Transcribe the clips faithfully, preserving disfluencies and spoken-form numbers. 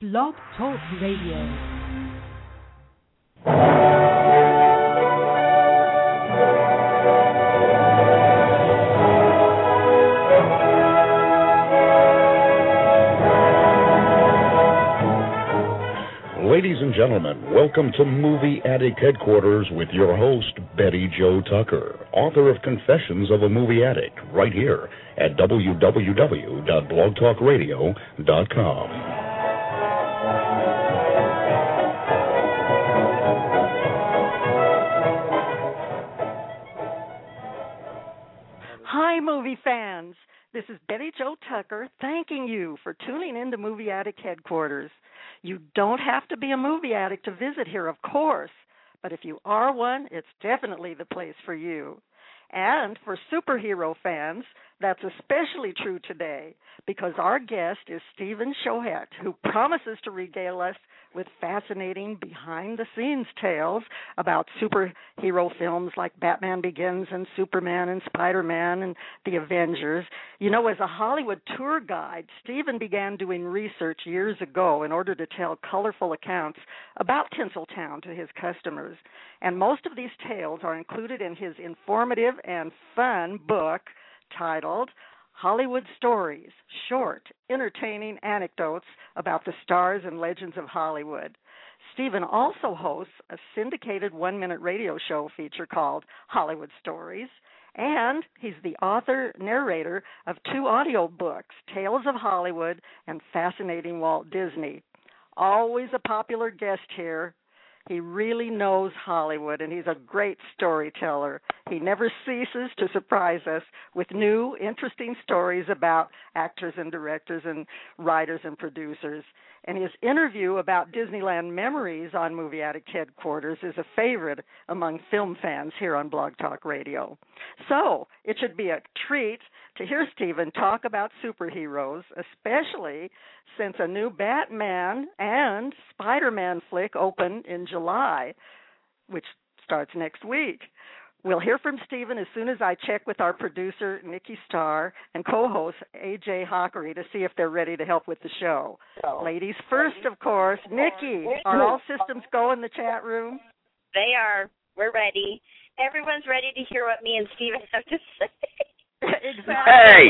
Blog Talk Radio. Ladies and gentlemen, welcome to Movie Addict Headquarters with your host, Betty Jo Tucker, author of Confessions of a Movie Addict, right here at w w w dot blog talk radio dot com. Hi, movie fans. This is Betty Jo Tucker thanking you for tuning in to Movie Addict Headquarters. You don't have to be a movie addict to visit here, of course, but if you are one, it's definitely the place for you. And for superhero fans, that's especially true today because our guest is Stephen Chohet, who promises to regale us with fascinating behind-the-scenes tales about superhero films like Batman Begins and Superman and Spider-Man and The Avengers. You know, as a Hollywood tour guide, Stephen began doing research years ago in order to tell colorful accounts about Tinseltown to his customers. And most of these tales are included in his informative and fun book titled Hollywood Stories, Short, Entertaining Anecdotes About the Stars and Legends of Hollywood. Stephen also hosts a syndicated one-minute radio show feature called Hollywood Stories, and he's the author-narrator of two audio books, Tales of Hollywood and Fascinating Walt Disney. Always a popular guest here. He really knows Hollywood, and he's a great storyteller. He never ceases to surprise us with new, interesting stories about actors and directors and writers and producers. And his interview about Disneyland memories on Movie Addict Headquarters is a favorite among film fans here on Blog Talk Radio. So it should be a treat to hear Stephen talk about superheroes, especially since a new Batman and Spider-Man flick open in July, which starts next week. We'll hear from Stephen as soon as I check with our producer, Nikki Starr, and co-host, A J Hockery, to see if they're ready to help with the show. Oh. Ladies first, of course. Nikki, are all systems go in the chat room? They are. We're ready. Everyone's ready to hear what me and Stephen have to say. Exactly. Hey!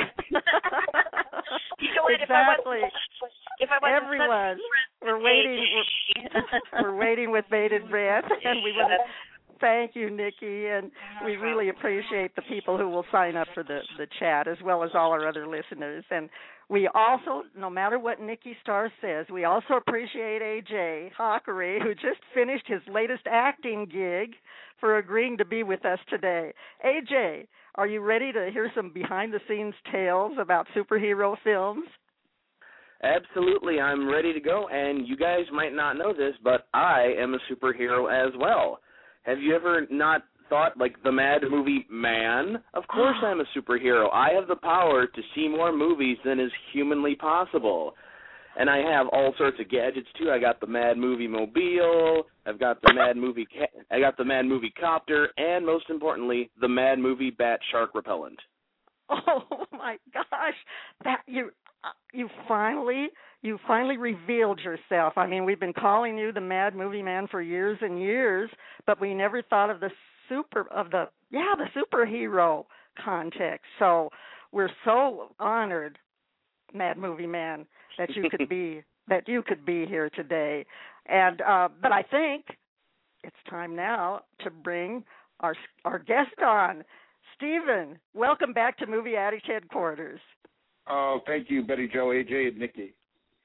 You know what, exactly. If I wasn't Everyone, we're waiting. We're, we're waiting with bated breath, and we want to thank you, Nikki, and we really appreciate the people who will sign up for the, the chat, as well as all our other listeners. And we also, no matter what Nikki Starr says, we also appreciate A J Hockery, who just finished his latest acting gig, for agreeing to be with us today. A J, are you ready to hear some behind-the-scenes tales about superhero films? Absolutely, I'm ready to go, and you guys might not know this, but I am a superhero as well. Have you ever not thought, like, the Mad Movie Man? Of course I'm a superhero. I have the power to see more movies than is humanly possible. And I have all sorts of gadgets, too. I got the Mad Movie Mobile, I've got the Mad Movie ca- I got the Mad Movie Copter, and most importantly, the Mad Movie Bat Shark Repellent. Oh, my gosh. That you you finally you finally revealed yourself. I mean, we've been calling you the Mad Movie Man for years and years, but we never thought of the super of the yeah, the superhero context. So, we're so honored, Mad Movie Man, that you could be that you could be here today. And uh, but I think it's time now to bring our our guest on. Stephen, welcome back to Movie Addict Headquarters. Oh, thank you, Betty Jo, A J, and Nikki.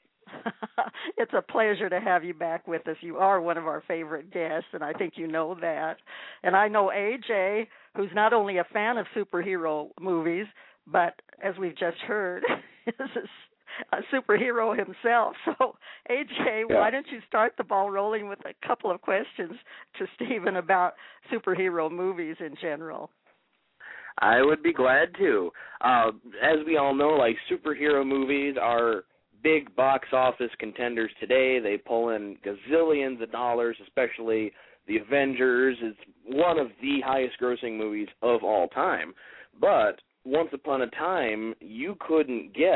It's a pleasure to have you back with us. You are one of our favorite guests, and I think you know that. And I know A J, who's not only a fan of superhero movies, but as we've just heard, is a, a superhero himself. So, A J, yeah. Why don't you start the ball rolling with a couple of questions to Stephen about superhero movies in general? I would be glad to. Uh, as we all know, like, superhero movies are big box office contenders today. They pull in gazillions of dollars, especially The Avengers. It's one of the highest grossing movies of all time. But once upon a time, you couldn't get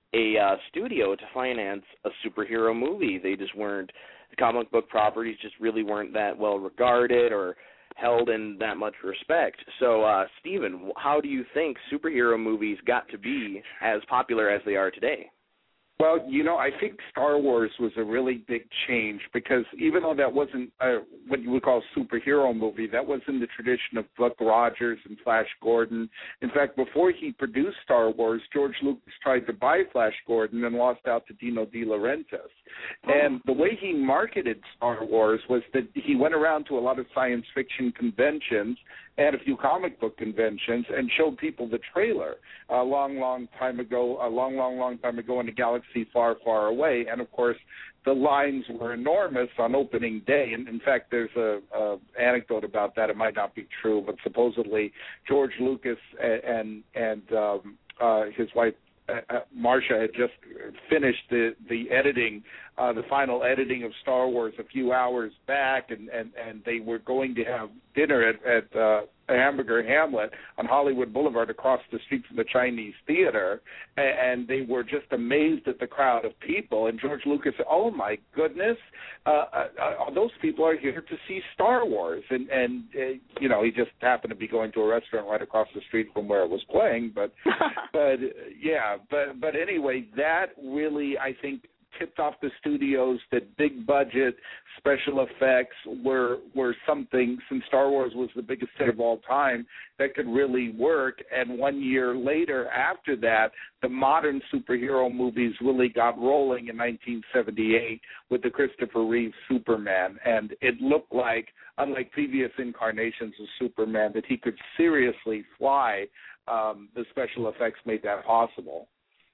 a uh, studio to finance a superhero movie. They just weren't, the comic book properties just really weren't that well regarded or held in that much respect. So, uh, Stephen, how do you think superhero movies got to be as popular as they are today? Well, you know, I think Star Wars was a really big change because even though that wasn't a, what you would call a superhero movie, that was in the tradition of Buck Rogers and Flash Gordon. In fact, before he produced Star Wars, George Lucas tried to buy Flash Gordon and lost out to Dino De Laurentiis. Oh. And the way he marketed Star Wars was that he went around to a lot of science fiction conventions and a few comic book conventions and showed people the trailer a long, long time ago, a long, long, long time ago in a galaxy far, far away. And, of course, the lines were enormous on opening day. And, in fact, there's a, a anecdote about that. It might not be true, but supposedly George Lucas and, and um, uh, his wife, Uh, Marcia had just finished the the editing, uh, the final editing of Star Wars a few hours back, and, and, and they were going to have dinner at, at uh, a Hamburger Hamlet on Hollywood Boulevard across the street from the Chinese Theater, and, and they were just amazed at the crowd of people. And George Lucas said, "Oh my goodness, uh, uh, those people are here to see Star Wars," and and uh, you know, he just happened to be going to a restaurant right across the street from where it was playing, but but yeah. But but anyway, that really, I think, tipped off the studios that big budget special effects were were something, since Star Wars was the biggest hit of all time, that could really work. And one year later, after that, the modern superhero movies really got rolling in nineteen seventy-eight with the Christopher Reeve Superman. And it looked like, unlike previous incarnations of Superman, that he could seriously fly. Um, the special effects made that possible.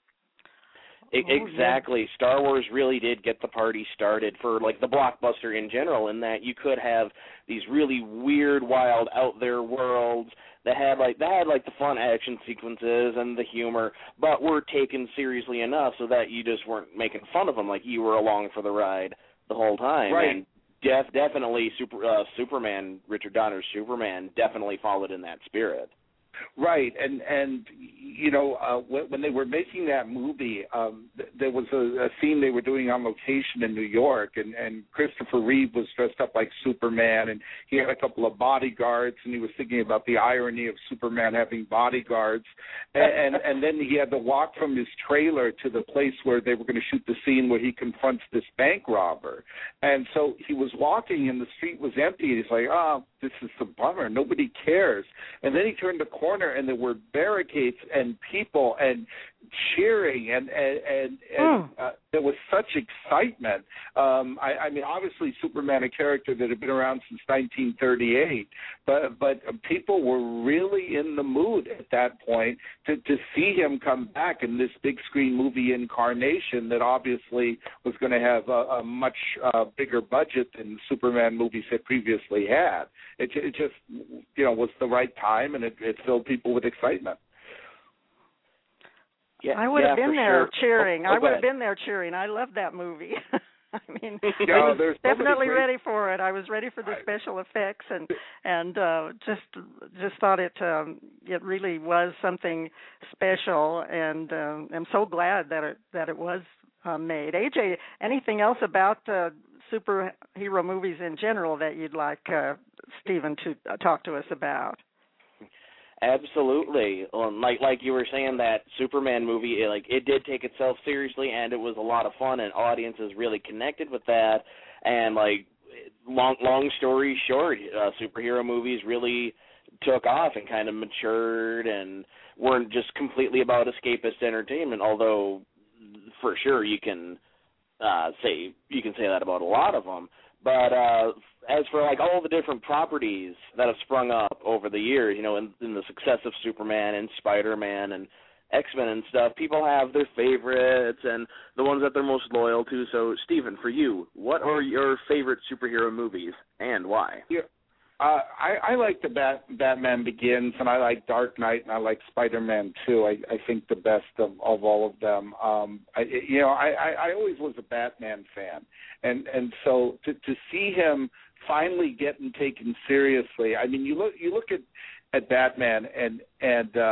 Exactly. Star Wars really did get the party started for, like, the blockbuster in general, in that you could have these really weird, wild, out there worlds that had, like, that had, like, the fun action sequences and the humor, but were taken seriously enough so that you just weren't making fun of them, like you were along for the ride the whole time. Right. And def- definitely Super, uh, Superman, Richard Donner's Superman, definitely followed in that spirit. Right, and and you know uh, when, when they were making that movie, um, th- there was a, a scene they were doing on location in New York, and, and Christopher Reeve was dressed up like Superman, and he had a couple of bodyguards, and he was thinking about the irony of Superman having bodyguards, and and, and then he had to walk from his trailer to the place where they were going to shoot the scene where he confronts this bank robber, and so he was walking, and the street was empty, and he's like, oh, this is a bummer, nobody cares, and then he turned the corner, and there were barricades and people and cheering, and and and, and uh, there was such excitement. Um, I, I mean, obviously, Superman, a character that had been around since nineteen thirty-eight, but but people were really in the mood at that point to to see him come back in this big screen movie incarnation that obviously was going to have a, a much uh, bigger budget than Superman movies had previously had. It, it just, you know, was the right time, and it, it filled people with excitement. Yeah, I would yeah, have been for there sure. cheering. Oh, oh, I would have ahead. been there cheering. I loved that movie. I mean, No, I was there's so definitely great... ready for it. I was ready for the special effects, and and uh, just just thought it um, it really was something special, and um, I'm so glad that it that it was uh, made. A J, anything else about uh, superhero movies in general that you'd like uh, Stephen to uh, talk to us about? Absolutely. Um, like like you were saying, that Superman movie, it, like it did take itself seriously, and it was a lot of fun, and audiences really connected with that. And like long long story short, uh, superhero movies really took off and kind of matured, and weren't just completely about escapist entertainment. Although for sure you can uh, say you can say that about a lot of them. But uh, as for like all the different properties that have sprung up over the years, you know, in, in the success of Superman and Spider-Man and X-Men and stuff, people have their favorites and the ones that they're most loyal to. So, Stephen, for you, what are your favorite superhero movies and why? Yeah. Uh, I, I like the Bat, Batman Begins, and I like Dark Knight, and I like Spider-Man too. I, I think the best of, of all of them. Um, I, you know, I, I, I always was a Batman fan, and and so to to see him finally getting taken seriously. I mean, you look you look at, at Batman, and and uh,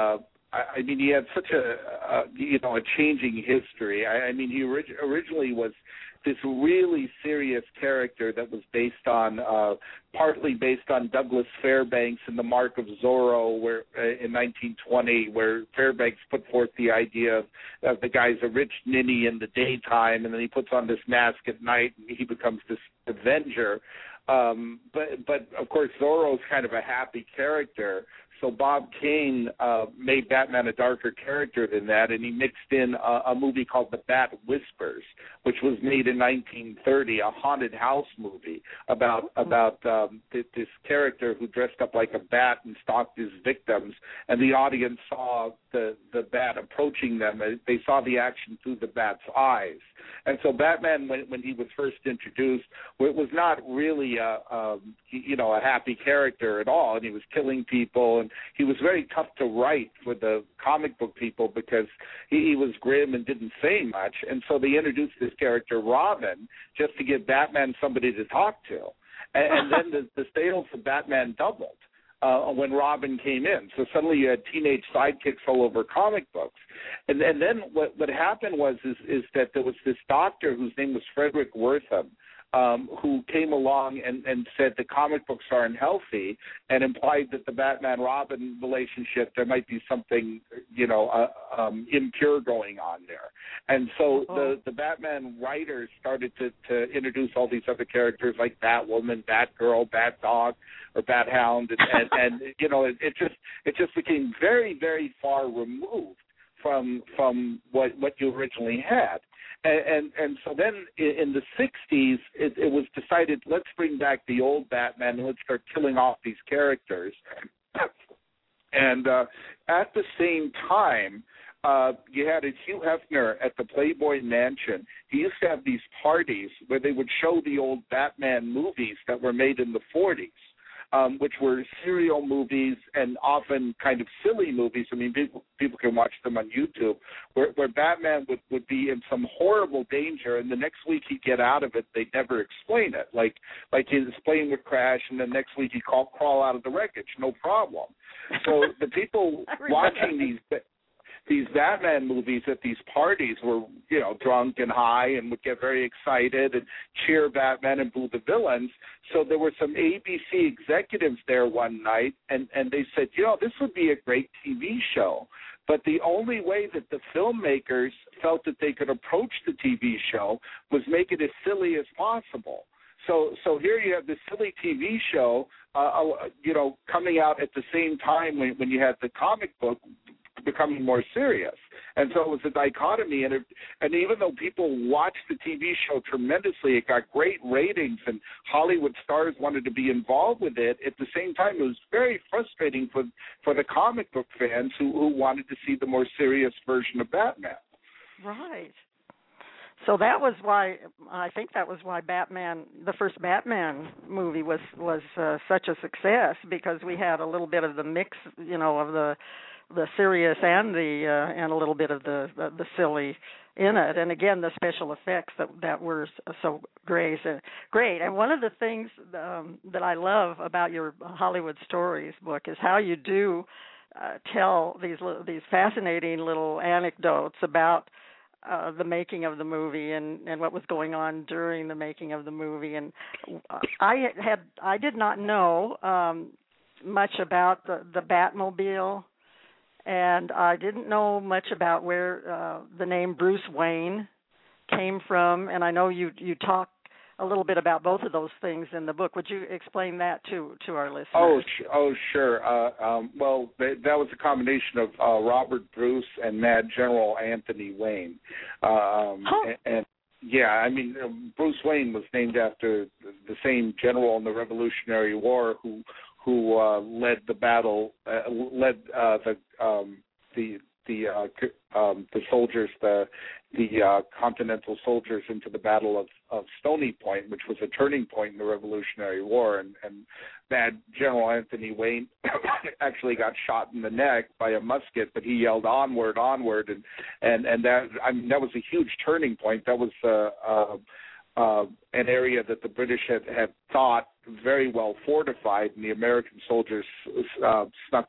I, I mean, he had such a, a you know a changing history. I, I mean, he orig- originally was this really serious character that was based on, uh, partly based on Douglas Fairbanks in The Mark of Zorro, where uh, in nineteen twenty, where Fairbanks put forth the idea of, of the guy's a rich ninny in the daytime, and then he puts on this mask at night, and he becomes this Avenger. Um, but, but of course, Zorro's kind of a happy character. So Bob Kane uh, made Batman a darker character than that, and he mixed in a, a movie called The Bat Whispers, which was made in nineteen thirty, a haunted house movie about about um, th- this character who dressed up like a bat and stalked his victims, and the audience saw the, the bat approaching them. They saw the action through the bat's eyes. And so Batman, when, when he was first introduced, was not really a, a you know a happy character at all, and he was killing people, and he was very tough to write for the comic book people because he, he was grim and didn't say much. And so they introduced this character Robin just to give Batman somebody to talk to, and, and then the, the sales of Batman doubled uh, when Robin came in. So suddenly you had teenage sidekicks all over comic books. And, and then what, what happened was is, is that there was this doctor whose name was Frederick Wortham, Um, who came along and, and said the comic books are unhealthy, and implied that the Batman-Robin relationship, there might be something, you know, uh, um, impure going on there. And so oh. the, the Batman writers started to, to introduce all these other characters like Batwoman, Batgirl, Batdog, or Bathound, and, and, and you know, it, it just it just became very, very far removed from from what what you originally had. And, and and so then in the sixties, it, it was decided, let's bring back the old Batman and let's start killing off these characters. And uh, at the same time, uh, you had a Hugh Hefner at the Playboy Mansion. He used to have these parties where they would show the old Batman movies that were made in the forties. Um, which were serial movies and often kind of silly movies. I mean, people, people can watch them on YouTube, where, where Batman would, would be in some horrible danger, and the next week he'd get out of it. They'd never explain it. Like like his plane would crash, and the next week he'd call, crawl out of the wreckage, no problem. So the people watching these these Batman movies at these parties were, you know, drunk and high and would get very excited and cheer Batman and boo the villains. So there were some A B C executives there one night, and, and they said, you know, this would be a great T V show. But the only way that the filmmakers felt that they could approach the T V show was make it as silly as possible. So so here you have this silly T V show, uh, you know, coming out at the same time when, when you had the comic book becoming more serious. And so it was a dichotomy, and it, and even though people watched the T V show tremendously, it got great ratings, and Hollywood stars wanted to be involved with it, at the same time it was very frustrating for for the comic book fans who, who wanted to see the more serious version of Batman. Right. So that was why, I think that was why Batman, the first Batman movie was, was uh, such a success, because we had a little bit of the mix, you know, of the the serious and the uh, and a little bit of the, the the silly in it, and again the special effects that that were so great. Uh, great. And one of the things um, that I love about your Hollywood Stories book is how you do uh, tell these these fascinating little anecdotes about uh, the making of the movie and, and what was going on during the making of the movie. And I had I did not know um, much about the, the Batmobile. And I didn't know much about where uh, the name Bruce Wayne came from. And I know you you talk a little bit about both of those things in the book. Would you explain that to, to our listeners? Oh, sh- oh, sure. Uh, um, well, th- that was a combination of uh, Robert Bruce and Mad General Anthony Wayne. Um, huh. and, and yeah, I mean, Bruce Wayne was named after the same general in the Revolutionary War who. who uh, led the battle, uh, led uh, the um, the the uh, um, the soldiers, the the uh, Continental soldiers into the Battle of, of Stony Point, which was a turning point in the Revolutionary War, and, and Mad General Anthony Wayne actually got shot in the neck by a musket, but he yelled onward, onward, and and and that I mean that was a huge turning point. That was uh, uh, uh, an area that the British had, had thought very well fortified, and the American soldiers uh, snuck up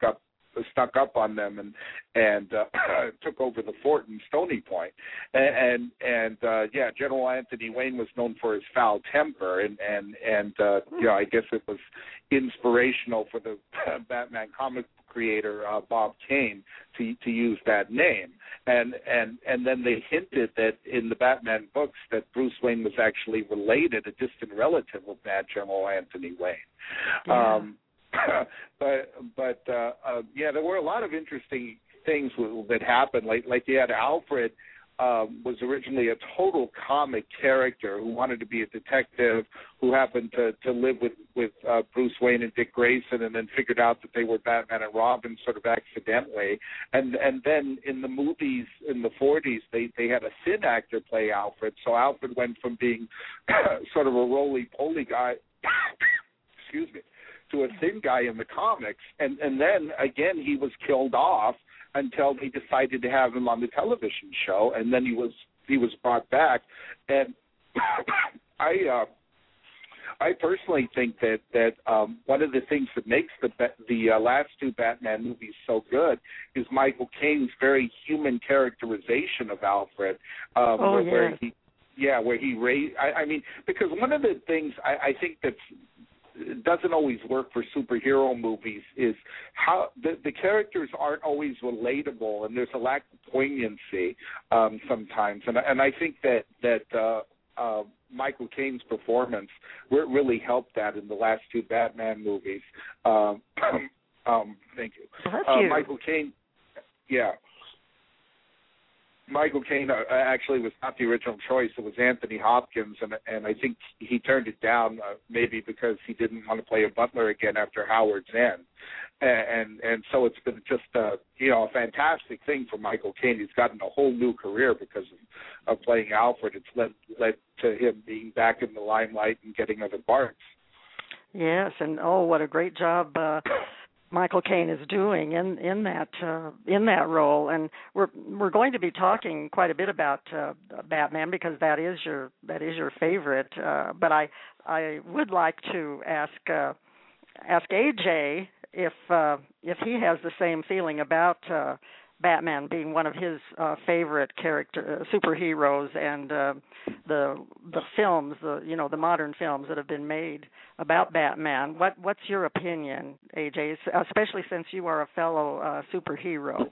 snuck up on them and and uh, took over the fort in Stony Point. And and, and uh, yeah, General Anthony Wayne was known for his foul temper, and and and uh, you know, I guess it was inspirational for the Batman comic creator uh, Bob Kane to to use that name. And and and then they hinted that in the Batman books that Bruce Wayne was actually related, a distant relative of Bad General Anthony Wayne. Yeah. Um, but but uh, uh, yeah, there were a lot of interesting things that happened. Like like you had Alfred. Um, was originally a total comic character who wanted to be a detective, who happened to, to live with, with uh, Bruce Wayne and Dick Grayson, and then figured out that they were Batman and Robin sort of accidentally. And and then in the movies in the forties, they, they had a thin actor play Alfred. So Alfred went from being sort of a roly-poly guy, excuse me, to a thin guy in the comics. And, and then, again, he was killed off until they decided to have him on the television show, and then he was he was brought back. And I uh, I personally think that that um, one of the things that makes the the uh, last two Batman movies so good is Michael Caine's very human characterization of Alfred. Um, oh where, yeah. where he, yeah, where he raised. I, I mean, because one of the things I, I think that's doesn't always work for superhero movies is how the, the characters aren't always relatable, and there's a lack of poignancy um, sometimes. And, and I think that that uh, uh, Michael Caine's performance really helped that in the last two Batman movies. Um, um, thank you. Bless uh, you. Michael Caine, yeah. Michael Caine uh, actually was not the original choice. It was Anthony Hopkins, and and I think he turned it down uh, maybe because he didn't want to play a butler again after Howard's End, and and so it's been just a you know a fantastic thing for Michael Caine. He's gotten a whole new career because of, of playing Alfred. It's led led to him being back in the limelight and getting other parts. Yes, and oh, what a great job uh, Michael Caine is doing in in that uh, in that role. And we're we're going to be talking quite a bit about uh, Batman because that is your that is your favorite. Uh, but I I would like to ask uh, ask A J if uh, if he has the same feeling about uh, Batman being one of his uh, favorite character uh, superheroes, and uh, the the films, the you know the modern films that have been made about Batman. What what's your opinion, A J? Especially since you are a fellow uh, superhero.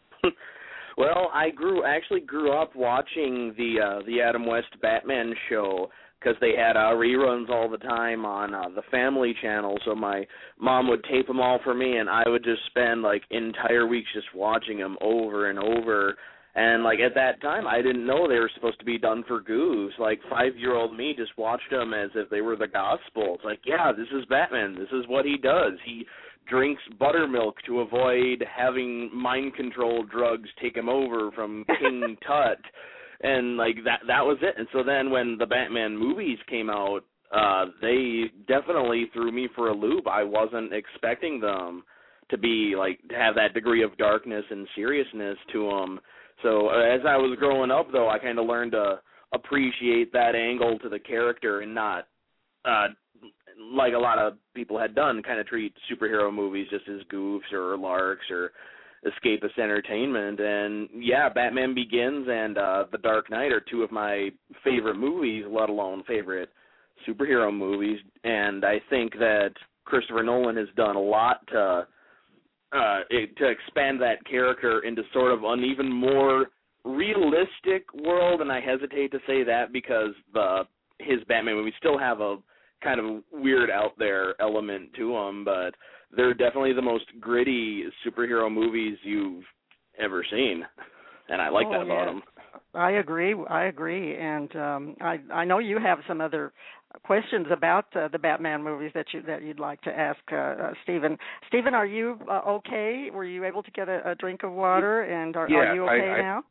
Well, I grew actually grew up watching the uh, the Adam West Batman show because they had uh, reruns all the time on uh, the Family Channel. So my mom would tape them all for me, and I would just spend like entire weeks just watching them over and over. And like at that time, I didn't know they were supposed to be done for goofs. Like five-year-old me just watched them as if they were the gospel. It's like, yeah, this is Batman. This is what he does. He drinks buttermilk to avoid having mind control drugs take him over from King Tut. And, like, that that was it. And so then when the Batman movies came out, uh, they definitely threw me for a loop. I wasn't expecting them to be, like, to have that degree of darkness and seriousness to them. So uh, as I was growing up, though, I kind of learned to appreciate that angle to the character and not, uh, like a lot of people had done, kind of treat superhero movies just as goofs or larks or escapist entertainment. And yeah, Batman Begins and uh, The Dark Knight are two of my favorite movies, let alone favorite superhero movies. And I think that Christopher Nolan has done a lot to uh, it, to expand that character into sort of an even more realistic world. And I hesitate to say that because the his Batman movies still have a kind of weird out there element to them, but they're definitely the most gritty superhero movies you've ever seen, and I like oh, that about yeah. them. I agree. I agree, and um, I I know you have some other questions about uh, the Batman movies that you that you'd like to ask uh, uh, Stephen. Stephen, are you uh, okay? Were you able to get a, a drink of water? And are, yeah, are you okay I, I, now?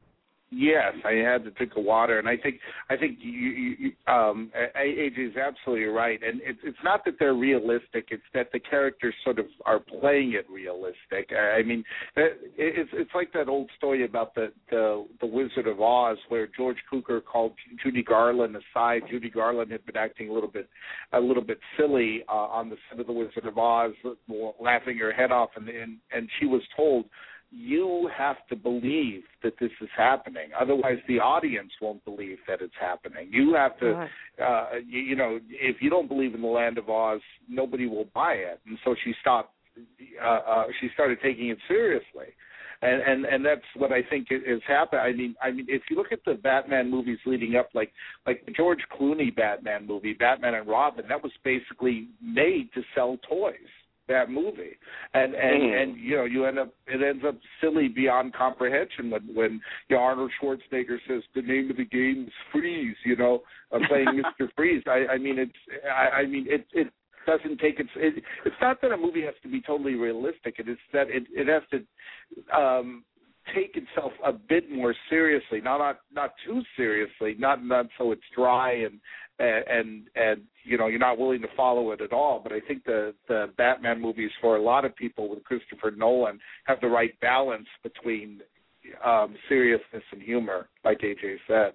Yes, I had to drink of water, and I think I think you, you, you, um, A J is absolutely right. And it, it's not that they're realistic; it's that the characters sort of are playing it realistic. I mean, it's it's like that old story about the the, the Wizard of Oz, where George Cukor called Judy Garland aside. Judy Garland had been acting a little bit a little bit silly uh, on the set of the Wizard of Oz, laughing her head off, and and, and she was told, you have to believe that this is happening. Otherwise, the audience won't believe that it's happening. You have to, right. uh, you, you know, if you don't believe in the Land of Oz, nobody will buy it. And so she stopped. Uh, uh, she started taking it seriously, and and and that's what I think is happening. I mean, I mean, if you look at the Batman movies leading up, like like the George Clooney Batman movie, Batman and Robin, that was basically made to sell toys. That movie, and and mm. and you know, you end up it ends up silly beyond comprehension when when you know, Arnold Schwarzenegger says the name of the game is Freeze, you know, uh, playing Mister Freeze. I, I mean, it's I, I mean it it doesn't take its it, it's not that a movie has to be totally realistic. It is that it it has to um, take itself a bit more seriously, not not not too seriously, not not so it's dry and. And, and and you know, you're not willing to follow it at all. But I think the the Batman movies, for a lot of people with Christopher Nolan, have the right balance between um, seriousness and humor, like A J said.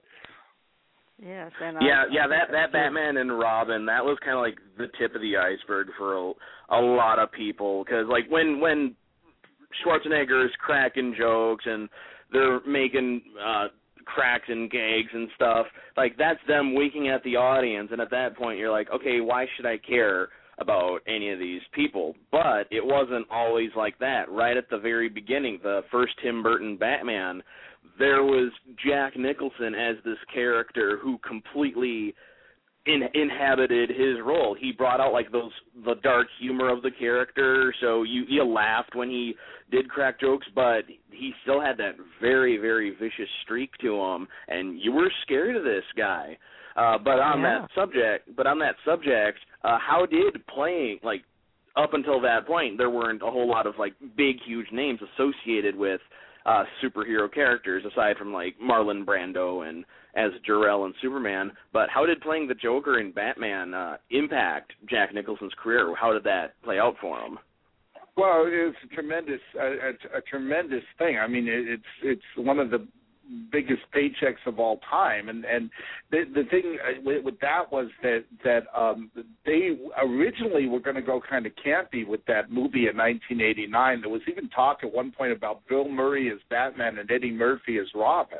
Yes, and yeah, I, yeah, I that that Batman and Robin, that was kind of like the tip of the iceberg for a, a lot of people, because like when when Schwarzenegger is cracking jokes and they're making uh, cracks and gags and stuff, like that's them winking at the audience, and at that point you're like, okay, why should I care about any of these people? But it wasn't always like that. Right at the very beginning, the first Tim Burton Batman, there was Jack Nicholson as this character who completely in, inhabited his role. He brought out like those the dark humor of the character, so you you laughed when he did crack jokes, but he still had that very, very vicious streak to him, and you were scared of this guy. Uh, but on yeah. that subject, but on that subject, uh, how did playing, like, up until that point, there weren't a whole lot of like big, huge names associated with uh, superhero characters aside from like Marlon Brando and as Jor-El and Superman. But how did playing the Joker in Batman uh, impact Jack Nicholson's career? How did that play out for him? Well, it's a tremendous, a, a, a tremendous thing. I mean, it, it's it's one of the biggest paychecks of all time, and and the the thing with, with that was that that um, they originally were going to go kind of campy with that movie in nineteen eighty-nine. There was even talk at one point about Bill Murray as Batman and Eddie Murphy as Robin.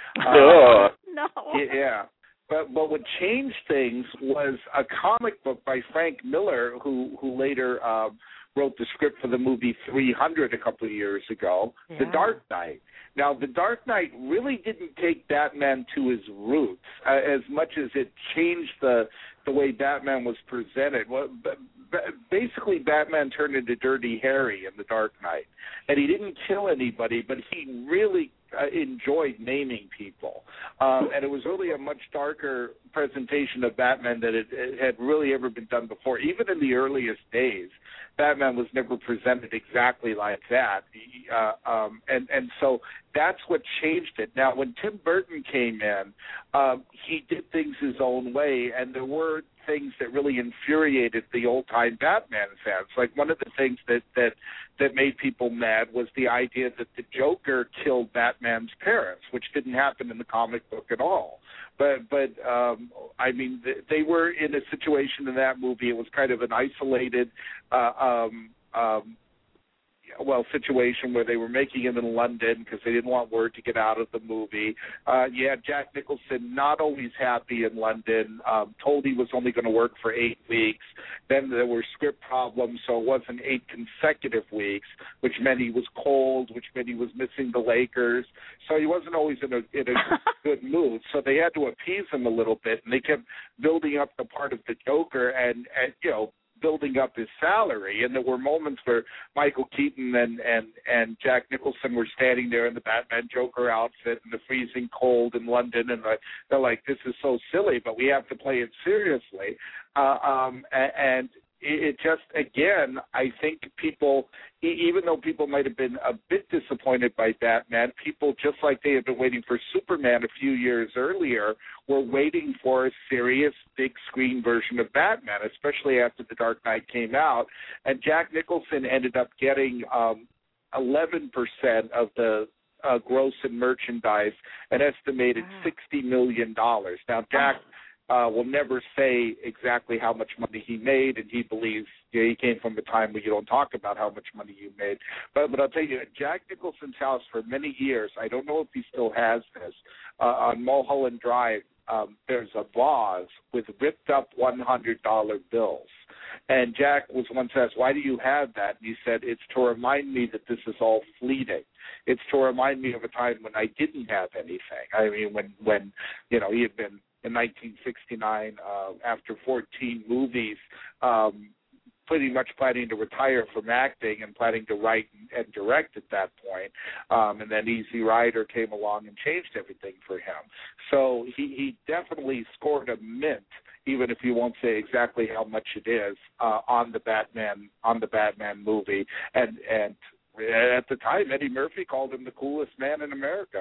Uh, no. Yeah. But but what changed things was a comic book by Frank Miller, who who later uh, wrote the script for the movie three hundred a couple of years ago, yeah. The Dark Knight. Now, The Dark Knight really didn't take Batman to his roots uh, as much as it changed the the way Batman was presented. Well, b- b- basically, Batman turned into Dirty Harry in The Dark Knight, and he didn't kill anybody, but he really uh, enjoyed naming people, um, and it was really a much darker presentation of Batman than it, it had really ever been done before. Even in the earliest days, Batman was never presented exactly like that, uh, um, and and so that's what changed it. Now, when Tim Burton came in, um, he did things his own way, and there were things that really infuriated the old-time Batman fans. Like one of the things that that that made people mad was the idea that the Joker killed Batman's parents, which didn't happen in the comic book at all. But, but um, I mean, they were in a situation in that movie. It was kind of an isolated, uh, um, um, well, situation where they were making it in London because they didn't want word to get out of the movie. Uh, you had Jack Nicholson not always happy in London, um, told he was only going to work for eight weeks. Then there were script problems, so it wasn't eight consecutive weeks, which meant he was cold, which meant he was missing the Lakers. So he wasn't always in a, in a good mood. So they had to appease him a little bit, and they kept building up the part of the Joker and, and you know, building up his salary, and there were moments where Michael Keaton and, and, and Jack Nicholson were standing there in the Batman Joker outfit in the freezing cold in London, and they're like, this is so silly, but we have to play it seriously. Uh, um, and it, it just, again, I think people, even though people might have been a bit disappointed by Batman, people, just like they had been waiting for Superman a few years earlier, were waiting for a serious big screen version of Batman, especially after The Dark Knight came out. And Jack Nicholson ended up getting um, eleven percent of the uh, gross in merchandise, an estimated wow. sixty million dollars. Now, Jack uh, will never say exactly how much money he made, and he believes you know, he came from a time where you don't talk about how much money you made. But, but I'll tell you, Jack Nicholson's house for many years, I don't know if he still has this, uh, on Mulholland Drive, um, there's a vase with ripped up one hundred dollar bills. And Jack was once asked, why do you have that? And he said, it's to remind me that this is all fleeting. It's to remind me of a time when I didn't have anything. I mean, when, when you know, he had been in nineteen sixty-nine, uh, after fourteen movies, um, pretty much planning to retire from acting and planning to write and, and direct at that point. Um, and then Easy Rider came along and changed everything for him. So he, he definitely scored a mint, even if you won't say exactly how much it is, uh, on the Batman on the Batman movie. And and at the time, Eddie Murphy called him the coolest man in America.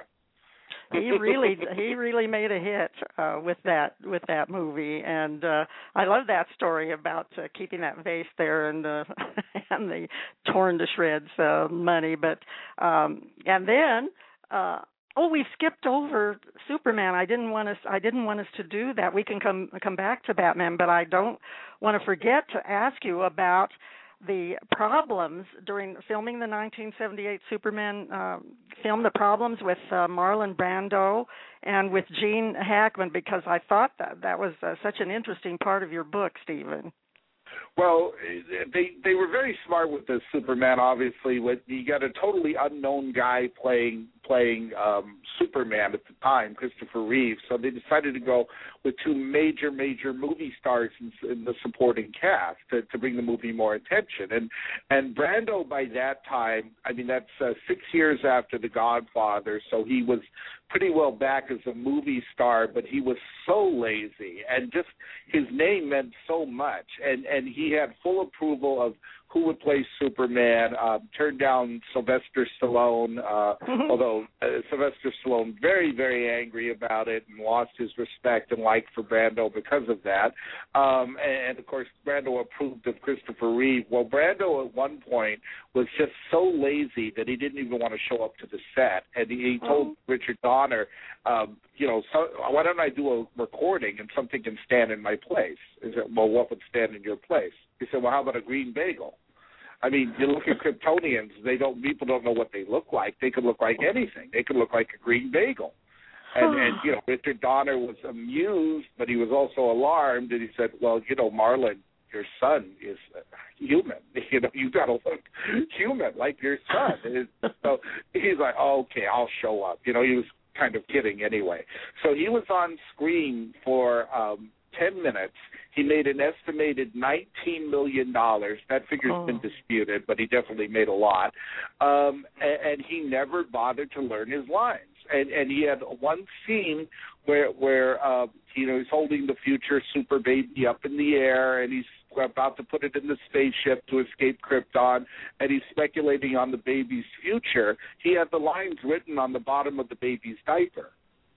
He really he really made a hit uh, with that with that movie, and uh, I love that story about uh, keeping that vase there and uh, and the torn to shreds uh, money. But um, and then. Uh, Oh, we skipped over Superman. I didn't want us. I didn't want us to do that. We can come come back to Batman, but I don't want to forget to ask you about the problems during filming the nineteen seventy-eight Superman uh, film. The problems with uh, Marlon Brando and with Gene Hackman, because I thought that that was uh, such an interesting part of your book, Stephen. Well, they they were very smart with this Superman. Obviously, with you got a totally unknown guy playing playing um, Superman at the time, Christopher Reeve. So they decided to go with two major major movie stars in, in the supporting cast to, to bring the movie more attention. And and Brando by that time, I mean that's uh, six years after The Godfather, so he was pretty well back as a movie star, but he was so lazy, and just his name meant so much, and and he had full approval of who would play Superman, uh, turned down Sylvester Stallone, uh, although uh, Sylvester Stallone very, very angry about it and lost his respect and like for Brando because of that. Um, and, and, of course, Brando approved of Christopher Reeve. Well, Brando at one point was just so lazy that he didn't even want to show up to the set. And he, he told oh. Richard Donner, um, you know, so, why don't I do a recording and something can stand in my place? He said, well, what would stand in your place? He said, well, how about a green bagel? I mean, you look at Kryptonians, they don't, people don't know what they look like. They could look like anything. They could look like a green bagel. And, and you know, Richard Donner was amused, but he was also alarmed, and he said, well, you know, Marlon, your son is human. You know, you got to look human like your son. So he's like, oh, okay, I'll show up. You know, he was kind of kidding anyway. So he was on screen for um, ten minutes. He made an estimated nineteen million dollars. That figure's oh. been disputed, but he definitely made a lot. Um, and, and he never bothered to learn his lines. And, and he had one scene where, where uh, you know, he's holding the future super baby up in the air, and he's about to put it in the spaceship to escape Krypton, and he's speculating on the baby's future. He had the lines written on the bottom of the baby's diaper.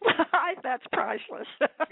That's priceless.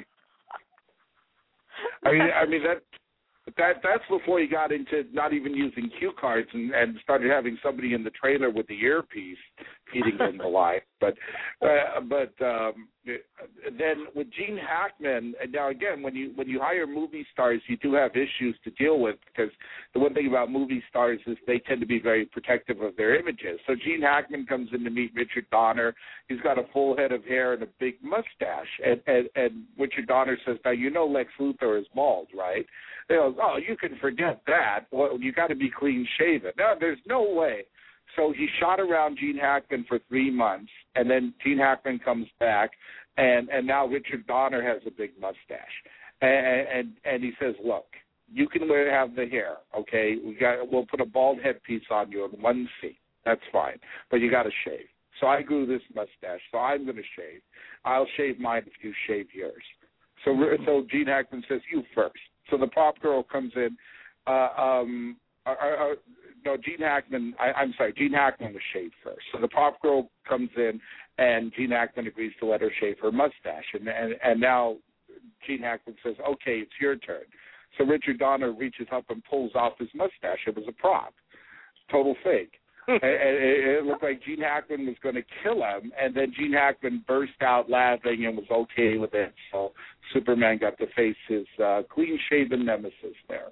I mean, I mean that that that's before he got into not even using cue cards and, and started having somebody in the trailer with the earpiece feeding him the line. But uh, but um, then with Gene Hackman, and now again, when you when you hire movie stars, you do have issues to deal with, because the one thing about movie stars is they tend to be very protective of their images. So Gene Hackman comes in to meet Richard Donner. He's got a full head of hair and a big mustache, and and, and Richard Donner says, "Now you know Lex Luthor is bald, right?" He goes, "Oh, you can forget that. Well, you got to be clean shaven." No, there's no way. So he shot around Gene Hackman for three months, and then Gene Hackman comes back, and, and now Richard Donner has a big mustache, and, and and he says, "Look, you can wear have the hair, okay? We got we'll put a bald headpiece on you in one scene. That's fine, but you got to shave." So I grew this mustache, so I'm going to shave. I'll shave mine if you shave yours. So so Gene Hackman says, "You first." So the prop girl comes in. uh, um, uh, uh, no, Gene Hackman. I, I'm sorry, Gene Hackman was shaved first. So the prop girl comes in, and Gene Hackman agrees to let her shave her mustache, and and, and now Gene Hackman says, "Okay, it's your turn." So Richard Donner reaches up and pulls off his mustache. It was a prop, total fake. and it, it looked like Gene Hackman was going to kill him, and then Gene Hackman burst out laughing and was okay with it. So Superman got to face his uh, clean-shaven nemesis there.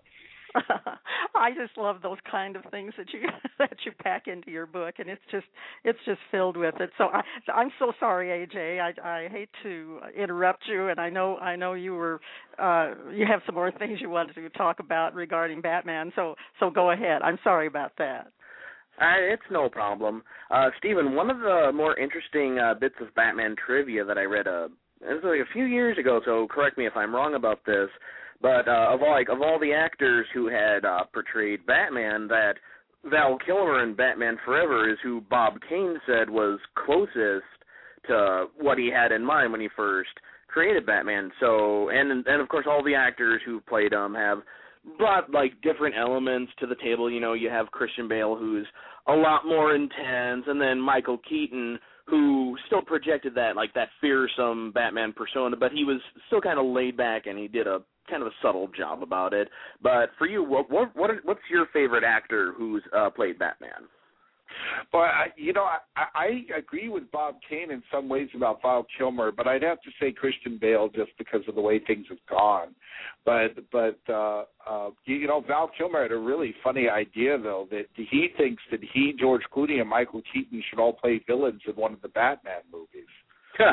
I just love those kind of things that you that you pack into your book, and it's just it's just filled with it. So I, I'm so sorry, A J. I, I hate to interrupt you, and I know I know you were uh, you have some more things you wanted to talk about regarding Batman. So so go ahead. I'm sorry about that. Uh, it's no problem. Uh, Stephen, one of the more interesting uh, bits of Batman trivia that I read uh, it was like a few years ago, so correct me if I'm wrong about this, but uh, of all, like of all the actors who had uh, portrayed Batman, that Val Kilmer in Batman Forever is who Bob Kane said was closest to what he had in mind when he first created Batman. So, and and of course, all the actors who played him have brought like different elements to the table. You know, you have Christian Bale, who's a lot more intense, and then Michael Keaton, who still projected that like that fearsome Batman persona, but he was still kind of laid back, and he did a kind of a subtle job about it. But for you, what what, what what's your favorite actor who's uh, played Batman? Well, I, you know, I, I agree with Bob Kane in some ways about Val Kilmer, but I'd have to say Christian Bale just because of the way things have gone. But but uh, uh, you know, Val Kilmer had a really funny idea though, that he thinks that he, George Clooney, and Michael Keaton should all play villains in one of the Batman movies.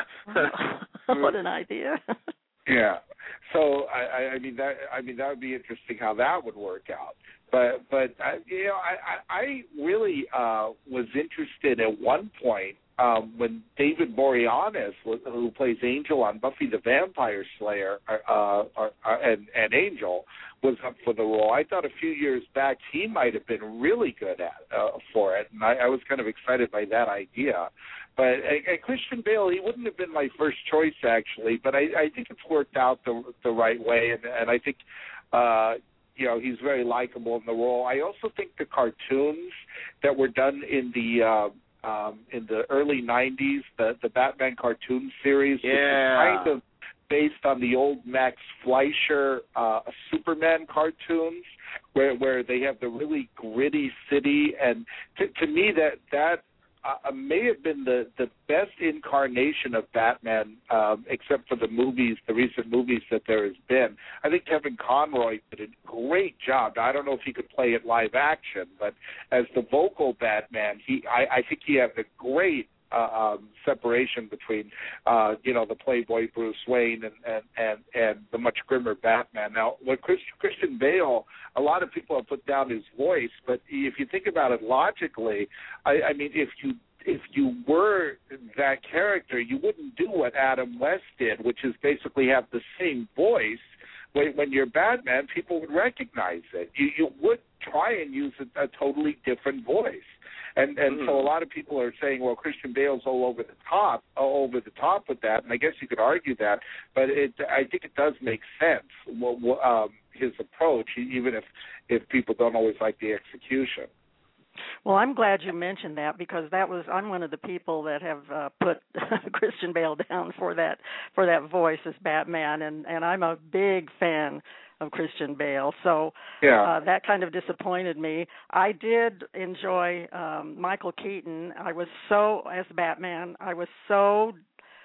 What an idea! Yeah. So I, I mean that I mean that would be interesting how that would work out. But but uh, you know I I, I really uh, was interested at one point um, when David Boreanaz, who plays Angel on Buffy the Vampire Slayer, uh, uh, uh, and, and Angel, was up for the role. I thought a few years back he might have been really good at uh, for it, and I, I was kind of excited by that idea. But uh, Christian Bale, he wouldn't have been my first choice actually, but I, I think it's worked out the the right way, and, and I think uh, you know he's very likable in the role. I also think the cartoons that were done in the uh, um, in the early nineties, the the Batman cartoon series, yeah. which is kind of based on the old Max Fleischer uh, Superman cartoons, where where they have the really gritty city, and to, to me that that. Uh, may have been the, the best incarnation of Batman, um, except for the movies, the recent movies that there has been. I think Kevin Conroy did a great job. Now, I don't know if he could play it live action, but as the vocal Batman, he I, I think he had a great uh, um, separation between, uh, you know, the Playboy Bruce Wayne and, and, and, and the much grimmer Batman. Now, with Chris, Christian Bale, a lot of people have put down his voice, but if you think about it logically, I, I mean, if you if you were that character, you wouldn't do what Adam West did, which is basically have the same voice. When, when you're Batman, people would recognize it. You, you would try and use a, a totally different voice. And and mm-hmm. so a lot of people are saying, well, Christian Bale's all over the top, all over the top with that, and I guess you could argue that, but it I think it does make sense. Well, um, his approach, even if if people don't always like the execution. Well, I'm glad you mentioned that because that was I'm one of the people that have uh, put Christian Bale down for that for that voice as Batman, and and I'm a big fan of Christian Bale, so yeah. uh, that kind of disappointed me. I did enjoy um, Michael Keaton. I was so, as Batman, I was so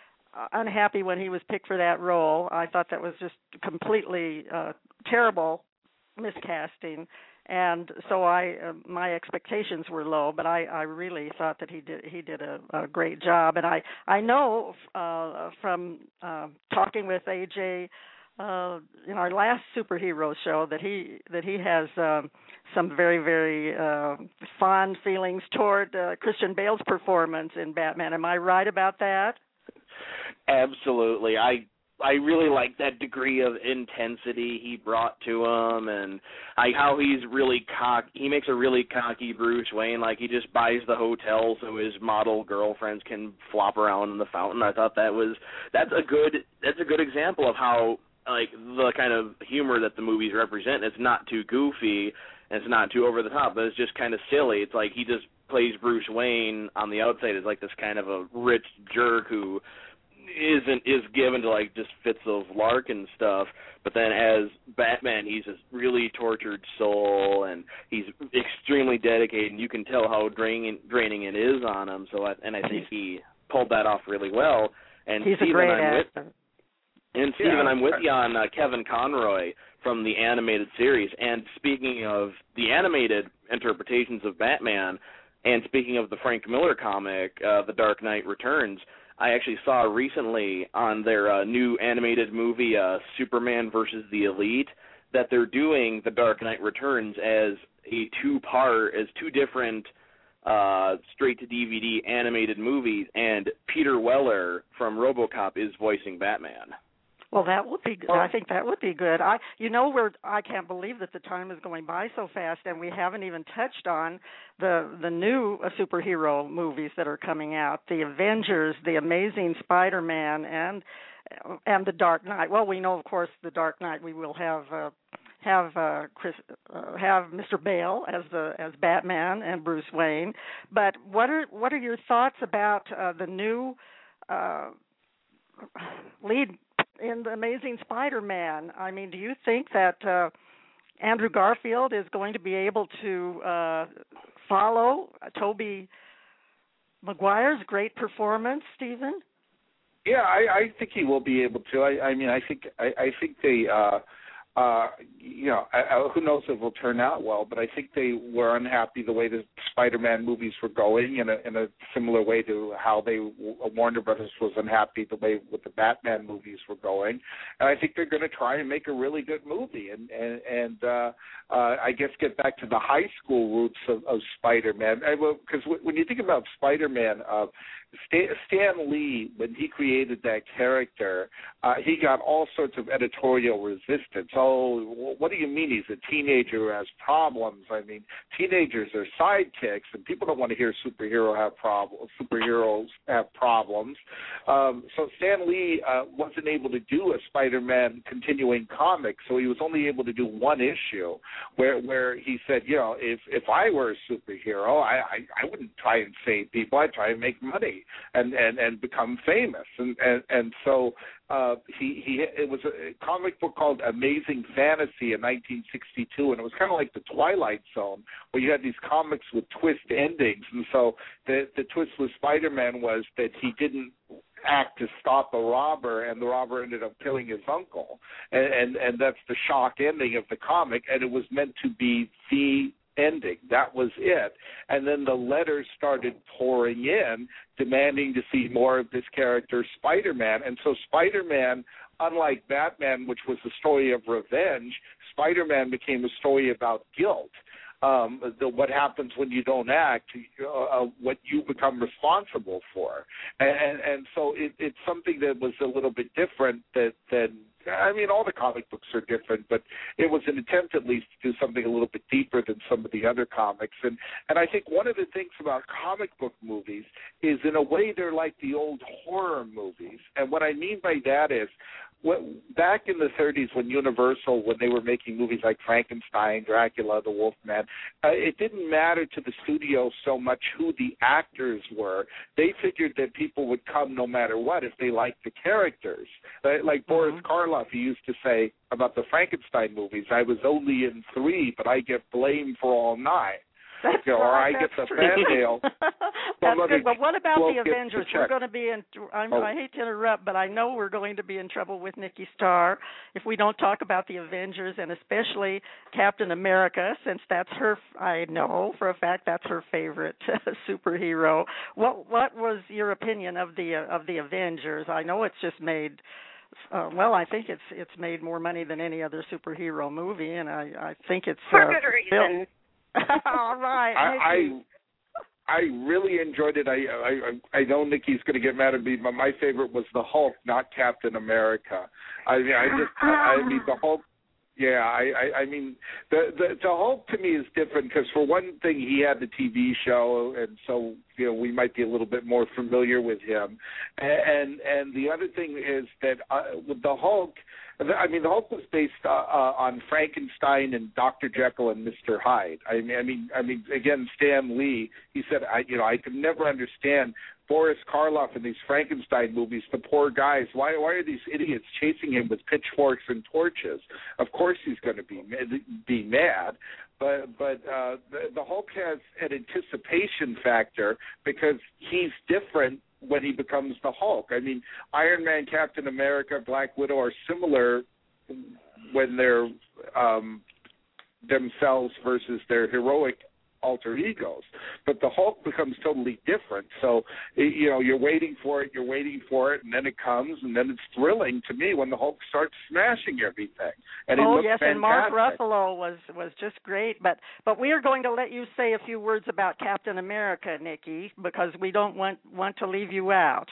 unhappy when he was picked for that role. I thought that was just completely uh, terrible miscasting, and so I uh, my expectations were low. But I, I really thought that he did he did a, a great job, and I I know uh, from uh, talking with A J. Uh, in our last superhero show, that he that he has um, some very very uh, fond feelings toward uh, Christian Bale's performance in Batman. Am I right about that? Absolutely. I I really like that degree of intensity he brought to him, and I, how he's really cock. He makes a really cocky Bruce Wayne, like he just buys the hotel so his model girlfriends can flop around in the fountain. I thought that was that's a good that's a good example of how like the kind of humor that the movies represent. It's not too goofy, and it's not too over the top, but it's just kind of silly. It's like he just plays Bruce Wayne on the outside as like this kind of a rich jerk who isn't is given to like just fits of Larkin stuff, but then as Batman he's a really tortured soul and he's extremely dedicated, and you can tell how draining draining it is on him. So I, and I think he pulled that off really well. And he's Stephen, a great I'm actor. with, and Stephen, Yeah. I'm with you on uh, Kevin Conroy from the animated series. And speaking of the animated interpretations of Batman, and speaking of the Frank Miller comic, uh, The Dark Knight Returns, I actually saw recently on their uh, new animated movie, uh, Superman versus the Elite, that they're doing The Dark Knight Returns as a two-part, as two different uh, straight-to-D V D animated movies, and Peter Weller from RoboCop is voicing Batman. Well, that would be good. I think that would be good. I, you know, we're I can't believe that the time is going by so fast, and we haven't even touched on the the new uh, superhero movies that are coming out: the Avengers, the Amazing Spider-Man, and and the Dark Knight. Well, we know, of course, the Dark Knight. We will have uh, have uh, Chris uh, have Mister Bale as the as Batman and Bruce Wayne. But what are what are your thoughts about uh, the new uh, lead in The Amazing Spider-Man? I mean, do you think that uh, Andrew Garfield is going to be able to uh, follow Tobey Maguire's great performance, Stephen? Yeah, I, I think he will be able to. I, I mean, I think I, I think they, uh, uh, you know, I, I, who knows if it will turn out well, but I think they were unhappy the way the Spider-Man movies were going, in a, in a similar way to how they Warner Brothers was unhappy the way with the Batman movies were going. And I think they're going to try and make a really good movie, and and, and uh, uh, I guess get back to the high school roots of, of Spider-Man. Because when you think about Spider-Man, uh, Stan, Stan Lee, when he created that character, uh, he got all sorts of editorial resistance. Oh, what do you mean he's a teenager who has problems? I mean, teenagers are sidekicks, and people don't want to hear superhero have problems. Superheroes have problems. Um, so Stan Lee uh, wasn't able to do a Spider-Man continuing comic, so he was only able to do one issue where where he said, you know, if if I were a superhero, I I, I wouldn't try and save people. I'd try and make money. And, and, and become famous, and and, and so uh, he he it was a comic book called Amazing Fantasy in nineteen sixty-two, and it was kind of like the Twilight Zone, where you had these comics with twist endings. And so the the twist with Spider-Man was that he didn't act to stop a robber, and the robber ended up killing his uncle, and and, and that's the shock ending of the comic, and it was meant to be the ending. That was it. And then the letters started pouring in, demanding to see more of this character, Spider-Man. And so Spider-Man, unlike Batman, which was a story of revenge, Spider-Man became a story about guilt. Um, the, what happens when you don't act, uh, what you become responsible for. And, and, and so it, it's something that was a little bit different that, than I mean, all the comic books are different, but it was an attempt at least to do something a little bit deeper than some of the other comics. And, and I think one of the things about comic book movies is, in a way, they're like the old horror movies. And what I mean by that is, When, back in the thirties, when Universal, when they were making movies like Frankenstein, Dracula, The Wolfman, uh, it didn't matter to the studio so much who the actors were. They figured that people would come no matter what if they liked the characters. Uh, like mm-hmm. Boris Karloff, he used to say about the Frankenstein movies, I was only in three, but I get blamed for all nine. That's you know, right, or I get the true. fan mail. That's good. But what about the Avengers? The we're going to be in. I'm, oh. I hate to interrupt, but I know we're going to be in trouble with Nikki Starr if we don't talk about the Avengers, and especially Captain America, since that's her. I know for a fact that's her favorite superhero. What What was your opinion of the uh, of the Avengers? I know it's just made. Uh, well, I think it's it's made more money than any other superhero movie, and I I think it's for uh, good reason. built, all right. I, I I really enjoyed it. I I I know Nikki's going to get mad at me, but my favorite was the Hulk, not Captain America. I mean, I just I, I mean the Hulk. Yeah, I, I, I mean, the, the the Hulk to me is different because for one thing, he had the T V show, and so you know we might be a little bit more familiar with him. And and the other thing is that uh, with the Hulk, I mean, the Hulk was based uh, uh, on Frankenstein and Doctor Jekyll and Mister Hyde. I mean, I mean, I mean, again, Stan Lee. He said, I you know, I could never understand Boris Karloff in these Frankenstein movies, the poor guys. Why why are these idiots chasing him with pitchforks and torches? Of course he's going to be be mad, but but uh, the, the Hulk has an anticipation factor because he's different when he becomes the Hulk. I mean, Iron Man, Captain America, Black Widow are similar when they're um, themselves versus their heroic alter egos, but the Hulk becomes totally different. So, you know, you're waiting for it, you're waiting for it, and then it comes, and then it's thrilling to me when the Hulk starts smashing everything. And oh looks yes, fantastic. And Mark Ruffalo was was just great. But but we are going to let you say a few words about Captain America, Nikki, because we don't want want to leave you out.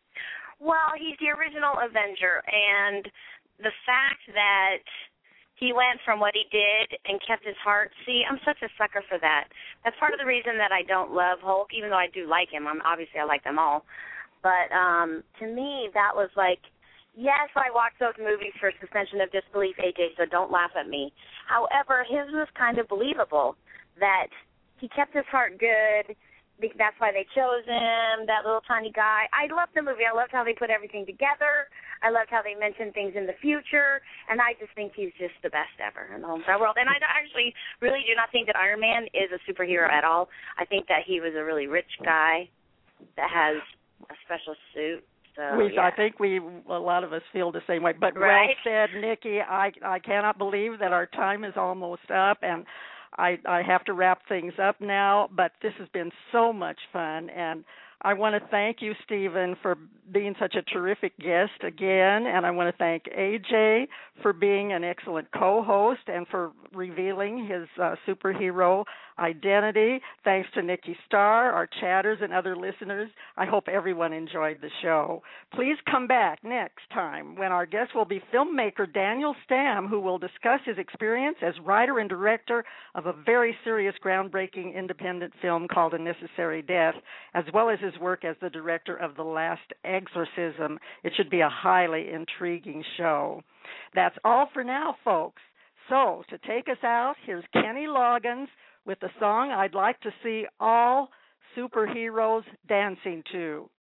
Well, he's the original Avenger, and the fact that he went from what he did and kept his heart. See, I'm such a sucker for that. That's part of the reason that I don't love Hulk, even though I do like him. I'm obviously I like them all. But um, to me, that was like, yes, I watched those movies for suspension of disbelief, A J, so don't laugh at me. However, his was kind of believable that he kept his heart good. That's why they chose him, that little tiny guy. I loved the movie. I loved how they put everything together. I loved how they mentioned things in the future, and I just think he's just the best ever in the whole entire world. And I actually really do not think that Iron Man is a superhero at all. I think that he was a really rich guy that has a special suit. So, we, yeah. I think we, a lot of us feel the same way. But right? Well said, Nikki. I, I cannot believe that our time is almost up, and I, I have to wrap things up now, but this has been so much fun, and I want to thank you, Stephen, for being such a terrific guest again, and I want to thank A J for being an excellent co-host and for revealing his uh, superhero identity. Thanks to Nikki Starr, our chatters, and other listeners. I hope everyone enjoyed the show. Please come back next time when our guest will be filmmaker Daniel Stamm, who will discuss his experience as writer and director of a very serious, groundbreaking independent film called A Necessary Death, as well as his work as the director of The Last Exorcism. It should be a highly intriguing show. That's all for now, folks. So, to take us out, here's Kenny Loggins with the song I'd like to see all superheroes dancing to.